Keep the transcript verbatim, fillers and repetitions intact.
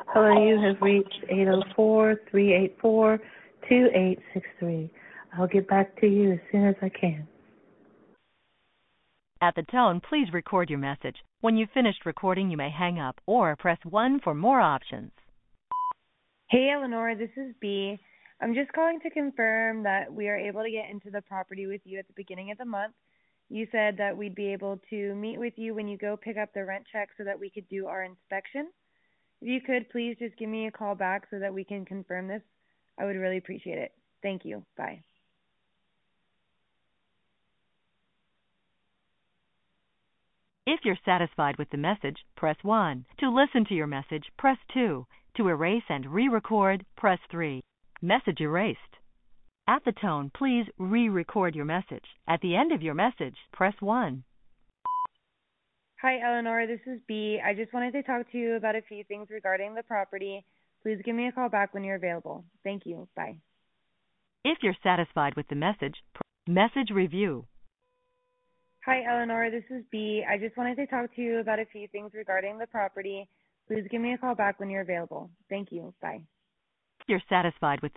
Hello, you have reached eight zero four, three eight four, two eight six three. I'll get back to you as soon as I can. At the tone, please record your message. When you've finished recording, you may hang up or press one for more options. Hey, Eleanor, this is B. I'm just calling to confirm that we are able to get into the property with you at the beginning of the month. You said that we'd be able to meet with you when you go pick up the rent check so that we could do our inspection. If you could, please just give me a call back so that we can confirm this. I would really appreciate it. Thank you. Bye. If you're satisfied with the message, press one. To listen to your message, press two. To erase and re-record, press three. Message erased. At the tone, please re-record your message. At the end of your message, press one. Hi, Eleanor. This is B. I just wanted to talk to you about a few things regarding the property. Please give me a call back when you're available. Thank you. Bye. If you're satisfied with the message, press message review. Hi, Eleanor. This is B. I just wanted to talk to you about a few things regarding the property. Please give me a call back when you're available. Thank you. Bye. If you're satisfied with